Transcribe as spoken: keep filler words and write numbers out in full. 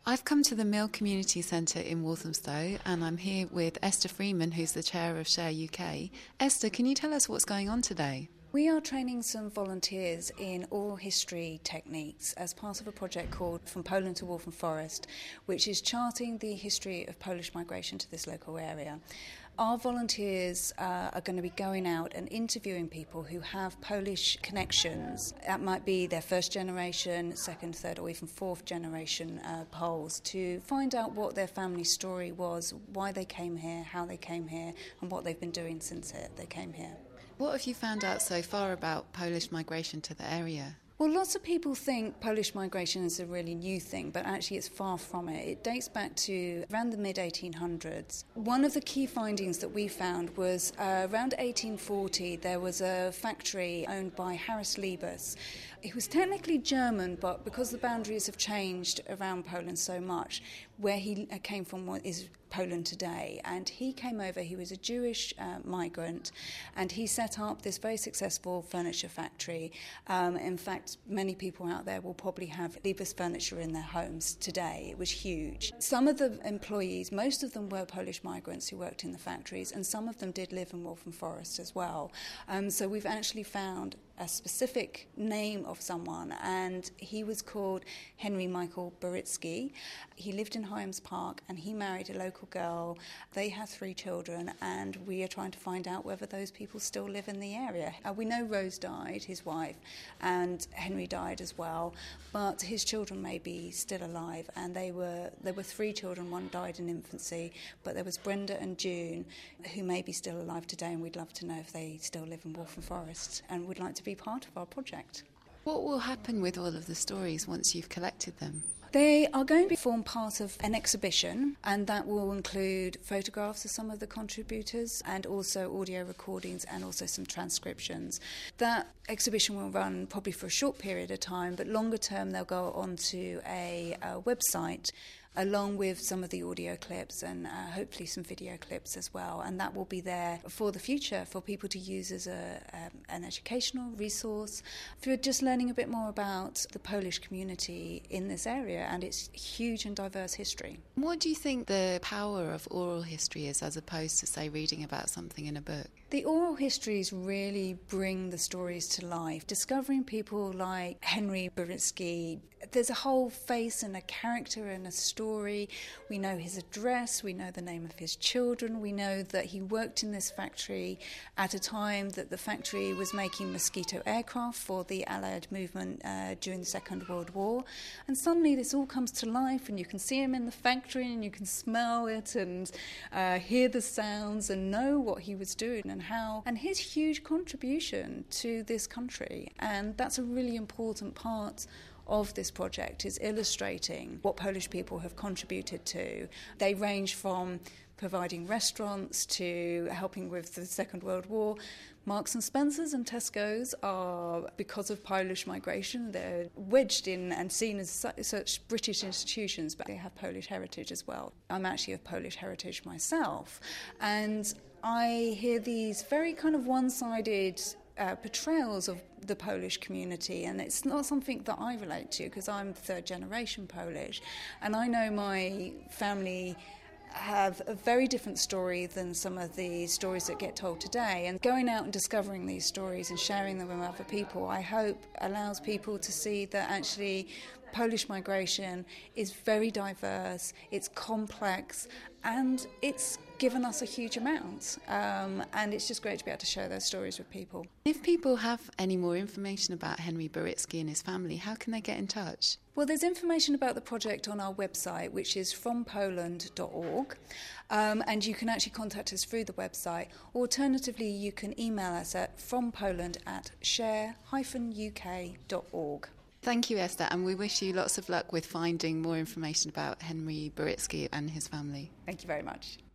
I've come to the Mill Community Centre in Walthamstow, and I'm here with Esther Freeman, who's the chair of Share U K. Esther, can you tell us what's going on today? We are training some volunteers in oral history techniques as part of a project called From Poland to Waltham Forest, which is charting the history of Polish migration to this local area. Our volunteers uh, are going to be going out and interviewing people who have Polish connections. That might be their first generation, second, third or even fourth generation uh, Poles, to find out what their family story was, why they came here, how they came here and what they've been doing since they came here. What have you found out so far about Polish migration to the area? Well, lots of people think Polish migration is a really new thing, but actually it's far from it. It dates back to around the mid eighteen hundreds. One of the key findings that we found was uh, around eighteen forty there was a factory owned by Harris Liebes. It was technically German, but because the boundaries have changed around Poland so much, where he came from is Poland today. And he came over, he was a Jewish uh, migrant, and he set up this very successful furniture factory. Um, in fact, many people out there will probably have Liebes furniture in their homes today. It was huge. Some of the employees, most of them were Polish migrants who worked in the factories, and some of them did live in Waltham Forest as well. Um, so we've actually found a specific name of someone, and he was called Henry Michael Boritsky. He lived in Hyams Park, and he married a local girl. They had three children, and we are trying to find out whether those people still live in the area. Uh, we know Rose died, his wife, and Henry died as well, but his children may be still alive, and they were there were three children. One died in infancy, but there was Brenda and June, who may be still alive today, and we'd love to know if they still live in Waltham Forest, and would like to be part of our project. What will happen with all of the stories once you've collected them? They are going to form part of an exhibition, and that will include photographs of some of the contributors and also audio recordings and also some transcriptions. That exhibition will run probably for a short period of time, but longer term they'll go onto a, a website along with some of the audio clips and uh, hopefully some video clips as well. And that will be there for the future for people to use as a, um, an educational resource for just learning a bit more about the Polish community in this area and its huge and diverse history. What do you think the power of oral history is as opposed to, say, reading about something in a book? The oral histories really bring the stories to life. Discovering people like Henry Boritsky, there's a whole face and a character and a story. We know his address, we know the name of his children, we know that he worked in this factory at a time that the factory was making mosquito aircraft for the Allied movement uh, during the Second World War. And suddenly this all comes to life, and you can see him in the factory and you can smell it and uh, hear the sounds and know what he was doing and how, and his huge contribution to this country. And that's a really important part of this project, is illustrating what Polish people have contributed to. They range from providing restaurants to helping with the Second World War. Marks and Spencers and Tesco's are, because of Polish migration, they're wedged in and seen as su- such British institutions, but they have Polish heritage as well. I'm actually of Polish heritage myself, and I hear these very kind of one-sided Uh, portrayals of the Polish community, and it's not something that I relate to because I'm third generation Polish, and I know my family have a very different story than some of the stories that get told today. And going out and discovering these stories and sharing them with other people, I hope allows people to see that actually Polish migration is very diverse, it's complex, and it's given us a huge amount. Um, and it's just great to be able to share those stories with people. If people have any more information about Henry Boritsky and his family, how can they get in touch? Well, there's information about the project on our website, which is from poland dot org, um, and you can actually contact us through the website. Alternatively, you can email us at frompoland at share dash u k dot org. Thank you, Esther, and we wish you lots of luck with finding more information about Henry Boritsky and his family. Thank you very much.